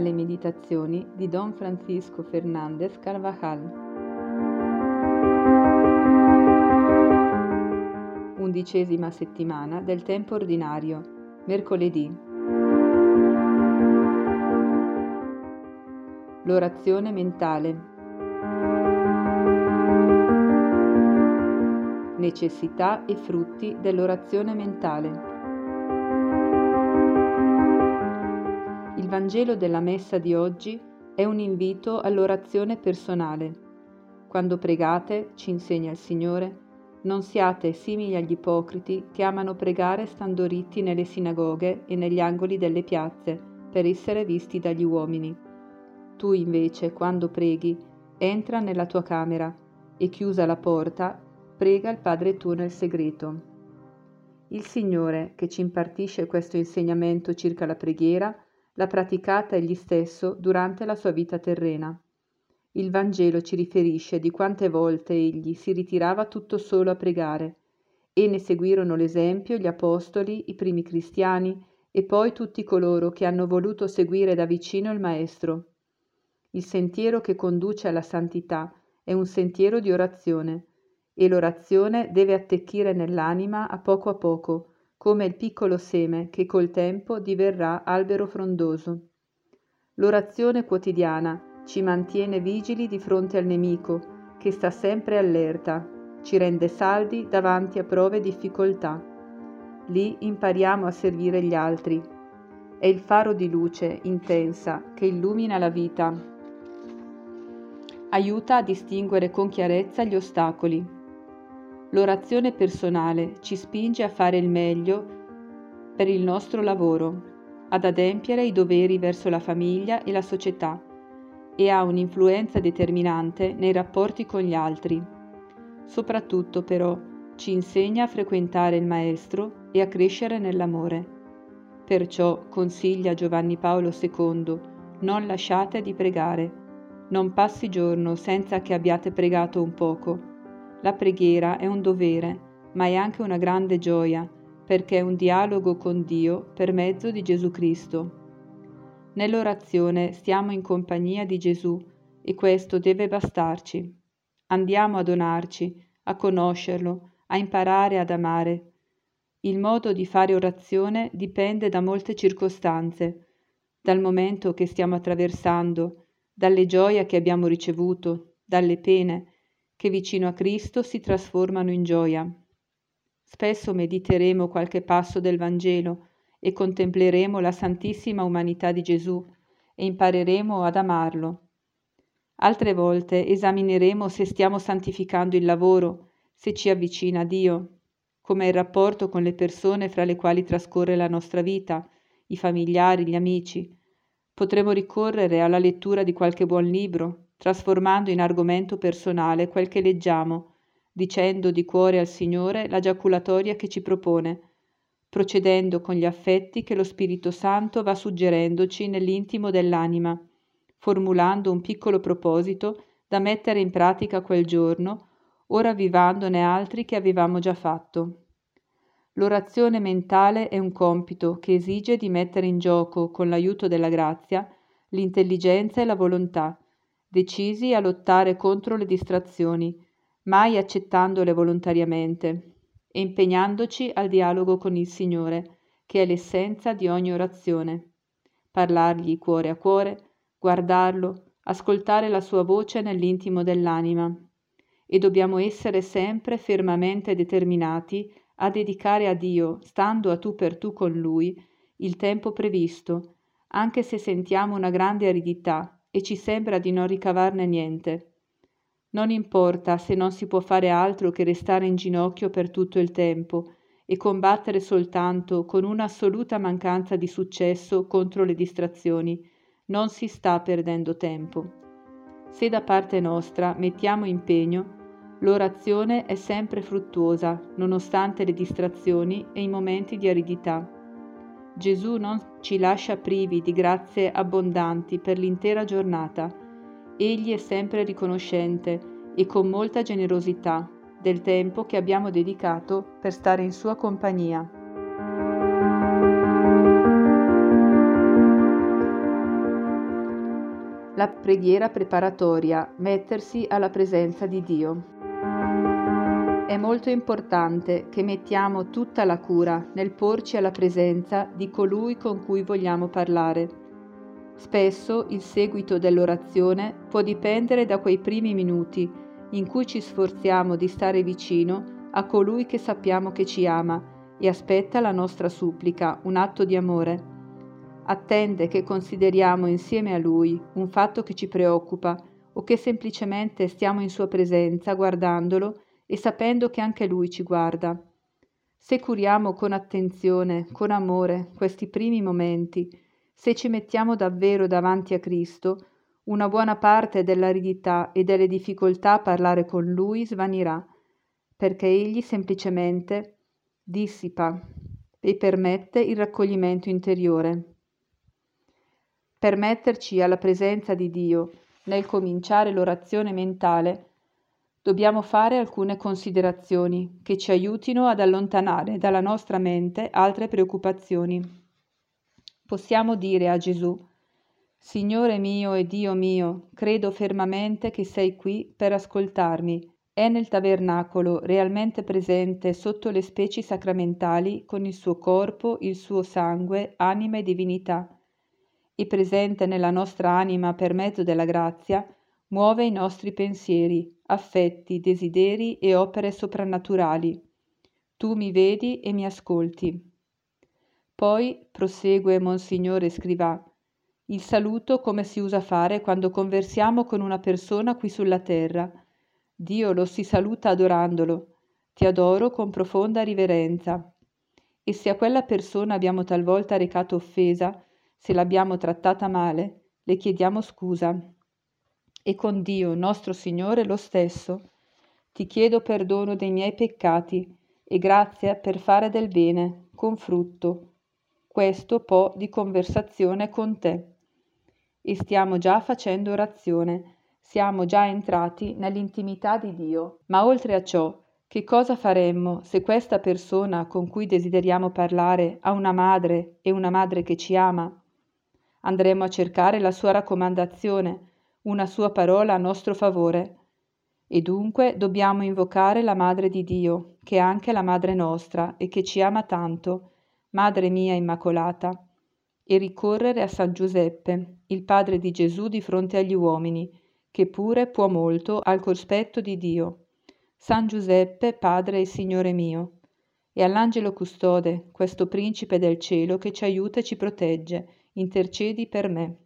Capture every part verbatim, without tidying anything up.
dalle meditazioni di Don Francisco Fernández Carvajal. Undicesima settimana del tempo ordinario, mercoledì. L'orazione mentale. Necessità e frutti dell'orazione mentale. Il Vangelo della Messa di oggi è un invito all'orazione personale. Quando pregate, ci insegna il Signore, non siate simili agli ipocriti che amano pregare stando ritti nelle sinagoghe e negli angoli delle piazze per essere visti dagli uomini. Tu invece, quando preghi, entra nella tua camera e chiusa la porta, prega il Padre tuo nel segreto. Il Signore, che ci impartisce questo insegnamento circa la preghiera, l'ha praticata egli stesso durante la sua vita terrena. Il Vangelo ci riferisce di quante volte egli si ritirava tutto solo a pregare, e ne seguirono l'esempio gli apostoli, i primi cristiani e poi tutti coloro che hanno voluto seguire da vicino il Maestro. Il sentiero che conduce alla santità è un sentiero di orazione, e l'orazione deve attecchire nell'anima a poco a poco, come il piccolo seme che col tempo diverrà albero frondoso. L'orazione quotidiana ci mantiene vigili di fronte al nemico, che sta sempre allerta, ci rende saldi davanti a prove e difficoltà. Lì impariamo a servire gli altri. È il faro di luce intensa che illumina la vita. Aiuta a distinguere con chiarezza gli ostacoli. L'orazione personale ci spinge a fare il meglio per il nostro lavoro, ad adempiere i doveri verso la famiglia e la società, e ha un'influenza determinante nei rapporti con gli altri. Soprattutto, però, ci insegna a frequentare il Maestro e a crescere nell'amore. Perciò consiglia Giovanni Paolo secondo: non lasciate di pregare. Non passi giorno senza che abbiate pregato un poco. La preghiera è un dovere, ma è anche una grande gioia, perché è un dialogo con Dio per mezzo di Gesù Cristo. Nell'orazione stiamo in compagnia di Gesù e questo deve bastarci. Andiamo a donarci, a conoscerlo, a imparare ad amare. Il modo di fare orazione dipende da molte circostanze, dal momento che stiamo attraversando, dalle gioie che abbiamo ricevuto, dalle pene, che vicino a Cristo si trasformano in gioia. Spesso mediteremo qualche passo del Vangelo e contempleremo la santissima umanità di Gesù e impareremo ad amarlo. Altre volte esamineremo se stiamo santificando il lavoro, se ci avvicina a Dio, com'è il rapporto con le persone fra le quali trascorre la nostra vita, i familiari, gli amici. Potremo ricorrere alla lettura di qualche buon libro, trasformando in argomento personale quel che leggiamo, dicendo di cuore al Signore la giaculatoria che ci propone, procedendo con gli affetti che lo Spirito Santo va suggerendoci nell'intimo dell'anima, formulando un piccolo proposito da mettere in pratica quel giorno, o ravvivandone altri che avevamo già fatto. L'orazione mentale è un compito che esige di mettere in gioco, con l'aiuto della grazia, l'intelligenza e la volontà, decisi a lottare contro le distrazioni, mai accettandole volontariamente, e impegnandoci al dialogo con il Signore, che è l'essenza di ogni orazione. Parlargli cuore a cuore, guardarlo, ascoltare la sua voce nell'intimo dell'anima. E dobbiamo essere sempre fermamente determinati a dedicare a Dio, stando a tu per tu con Lui, il tempo previsto, anche se sentiamo una grande aridità e ci sembra di non ricavarne niente. Non importa se non si può fare altro che restare in ginocchio per tutto il tempo e combattere soltanto con un'assoluta mancanza di successo contro le distrazioni, non si sta perdendo tempo. Se da parte nostra mettiamo impegno, l'orazione è sempre fruttuosa, nonostante le distrazioni e i momenti di aridità. Gesù non ci lascia privi di grazie abbondanti per l'intera giornata. Egli è sempre riconoscente e con molta generosità del tempo che abbiamo dedicato per stare in sua compagnia. La preghiera preparatoria, mettersi alla presenza di Dio. È molto importante che mettiamo tutta la cura nel porci alla presenza di colui con cui vogliamo parlare. Spesso il seguito dell'orazione può dipendere da quei primi minuti in cui ci sforziamo di stare vicino a colui che sappiamo che ci ama e aspetta la nostra supplica, un atto di amore. Attende che consideriamo insieme a Lui un fatto che ci preoccupa o che semplicemente stiamo in sua presenza guardandolo e sapendo che anche Lui ci guarda. Se curiamo con attenzione, con amore, questi primi momenti, se ci mettiamo davvero davanti a Cristo, una buona parte dell'aridità e delle difficoltà a parlare con Lui svanirà, perché Egli semplicemente dissipa e permette il raccoglimento interiore. Per metterci alla presenza di Dio nel cominciare l'orazione mentale, dobbiamo fare alcune considerazioni che ci aiutino ad allontanare dalla nostra mente altre preoccupazioni. Possiamo dire a Gesù: Signore mio e Dio mio, credo fermamente che sei qui per ascoltarmi. È nel tabernacolo realmente presente sotto le specie sacramentali con il suo corpo, il suo sangue, anima e divinità. E presente nella nostra anima per mezzo della grazia, muove i nostri pensieri, affetti, desideri e opere soprannaturali. Tu mi vedi e mi ascolti. Poi, prosegue Monsignore Scrivà, il saluto come si usa fare quando conversiamo con una persona qui sulla terra. Dio lo si saluta adorandolo. Ti adoro con profonda riverenza. E se a quella persona abbiamo talvolta recato offesa, se l'abbiamo trattata male, le chiediamo scusa. E con Dio, nostro Signore, lo stesso. Ti chiedo perdono dei miei peccati e grazia per fare del bene, con frutto. Questo po' di conversazione con te. E stiamo già facendo orazione, siamo già entrati nell'intimità di Dio. Ma oltre a ciò, che cosa faremmo se questa persona con cui desideriamo parlare ha una madre e una madre che ci ama? Andremo a cercare la sua raccomandazione, una sua parola a nostro favore. E dunque dobbiamo invocare la Madre di Dio, che è anche la Madre nostra e che ci ama tanto, Madre mia Immacolata, e ricorrere a San Giuseppe, il Padre di Gesù di fronte agli uomini, che pure può molto al cospetto di Dio. San Giuseppe, Padre e Signore mio, e all'Angelo Custode, questo Principe del cielo che ci aiuta e ci protegge, intercedi per me.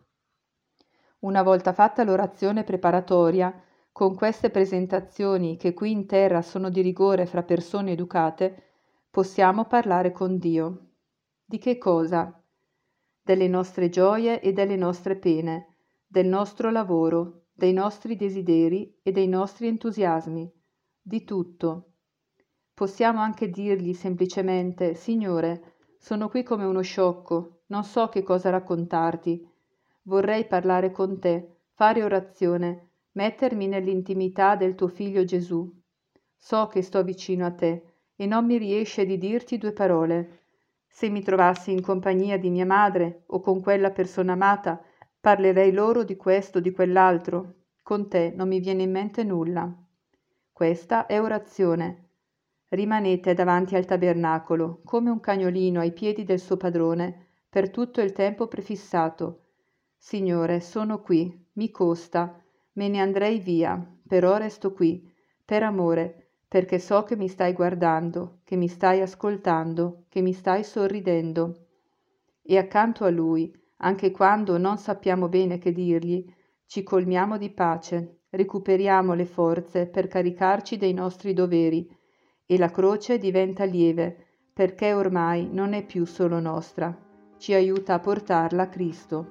Una volta fatta l'orazione preparatoria, con queste presentazioni che qui in terra sono di rigore fra persone educate, possiamo parlare con Dio. Di che cosa? Delle nostre gioie e delle nostre pene, del nostro lavoro, dei nostri desideri e dei nostri entusiasmi, di tutto. Possiamo anche dirgli semplicemente: Signore, sono qui come uno sciocco, non so che cosa raccontarti. Vorrei parlare con te, fare orazione, mettermi nell'intimità del tuo Figlio Gesù. So che sto vicino a te e non mi riesce di dirti due parole. Se mi trovassi in compagnia di mia madre o con quella persona amata, parlerei loro di questo o di quell'altro. Con te non mi viene in mente nulla. Questa è orazione. Rimanete davanti al tabernacolo, come un cagnolino ai piedi del suo padrone, per tutto il tempo prefissato. Signore, sono qui, mi costa, me ne andrei via, però resto qui, per amore, perché so che mi stai guardando, che mi stai ascoltando, che mi stai sorridendo. E accanto a Lui, anche quando non sappiamo bene che dirgli, ci colmiamo di pace, recuperiamo le forze per caricarci dei nostri doveri, e la croce diventa lieve, perché ormai non è più solo nostra, ci aiuta a portarla a Cristo.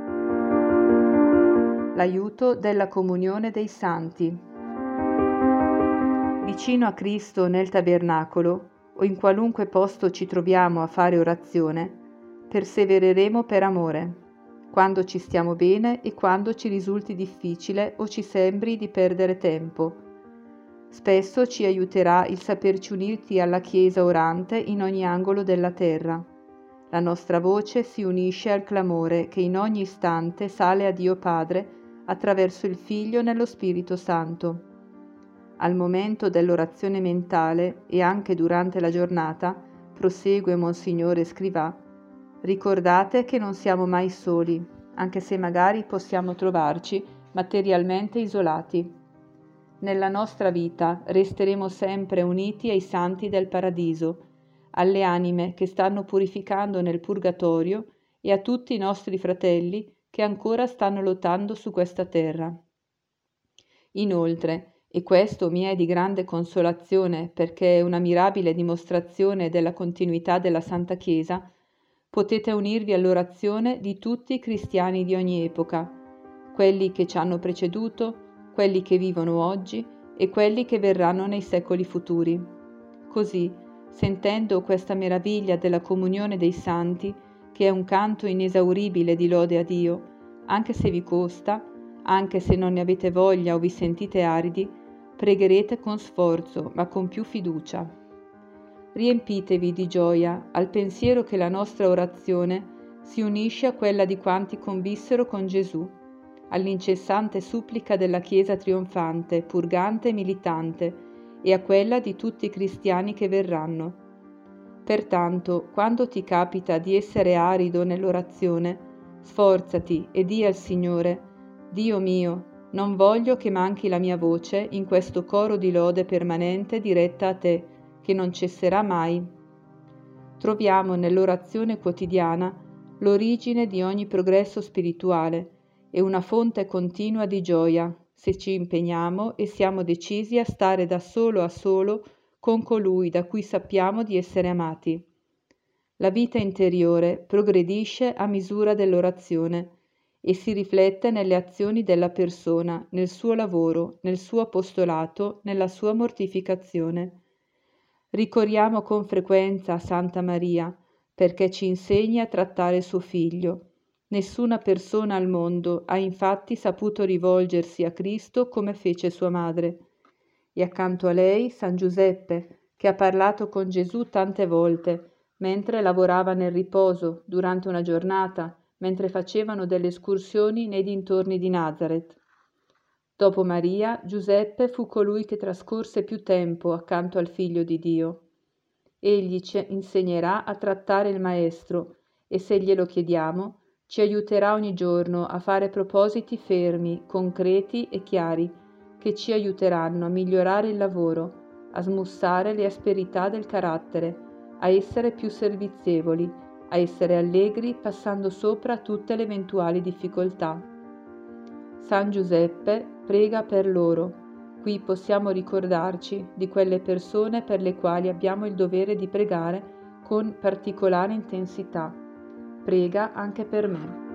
L'aiuto della comunione dei santi. Vicino a Cristo nel tabernacolo, o in qualunque posto ci troviamo a fare orazione, persevereremo per amore, quando ci stiamo bene e quando ci risulti difficile o ci sembri di perdere tempo. Spesso ci aiuterà il saperci unirti alla Chiesa orante in ogni angolo della terra. La nostra voce si unisce al clamore che in ogni istante sale a Dio Padre attraverso il Figlio nello Spirito Santo. Al momento dell'orazione mentale e anche durante la giornata, prosegue Monsignore Scrivà, ricordate che non siamo mai soli, anche se magari possiamo trovarci materialmente isolati. Nella nostra vita resteremo sempre uniti ai santi del paradiso, alle anime che stanno purificando nel purgatorio e a tutti i nostri fratelli che ancora stanno lottando su questa terra. Inoltre, e questo mi è di grande consolazione perché è una mirabile dimostrazione della continuità della Santa Chiesa, potete unirvi all'orazione di tutti i cristiani di ogni epoca, quelli che ci hanno preceduto, quelli che vivono oggi e quelli che verranno nei secoli futuri. Così, sentendo questa meraviglia della comunione dei santi, che è un canto inesauribile di lode a Dio, anche se vi costa, anche se non ne avete voglia o vi sentite aridi, pregherete con sforzo, ma con più fiducia. Riempitevi di gioia al pensiero che la nostra orazione si unisce a quella di quanti convissero con Gesù, all'incessante supplica della Chiesa trionfante, purgante e militante, e a quella di tutti i cristiani che verranno. Pertanto, quando ti capita di essere arido nell'orazione, sforzati e di al Signore: Dio mio, non voglio che manchi la mia voce in questo coro di lode permanente diretta a te, che non cesserà mai. Troviamo nell'orazione quotidiana l'origine di ogni progresso spirituale e una fonte continua di gioia, se ci impegniamo e siamo decisi a stare da solo a solo con colui da cui sappiamo di essere amati. La vita interiore progredisce a misura dell'orazione e si riflette nelle azioni della persona, nel suo lavoro, nel suo apostolato, nella sua mortificazione. Ricorriamo con frequenza a Santa Maria perché ci insegni a trattare suo figlio. Nessuna persona al mondo ha infatti saputo rivolgersi a Cristo come fece sua madre. E accanto a lei San Giuseppe, che ha parlato con Gesù tante volte, mentre lavorava nel riposo, durante una giornata, mentre facevano delle escursioni nei dintorni di Nazareth. Dopo Maria, Giuseppe fu colui che trascorse più tempo accanto al Figlio di Dio. Egli ci insegnerà a trattare il Maestro e, se glielo chiediamo, ci aiuterà ogni giorno a fare propositi fermi, concreti e chiari, che ci aiuteranno a migliorare il lavoro, a smussare le asperità del carattere, a essere più servizievoli, a essere allegri passando sopra tutte le eventuali difficoltà. San Giuseppe prega per loro. Qui possiamo ricordarci di quelle persone per le quali abbiamo il dovere di pregare con particolare intensità. Prega anche per me.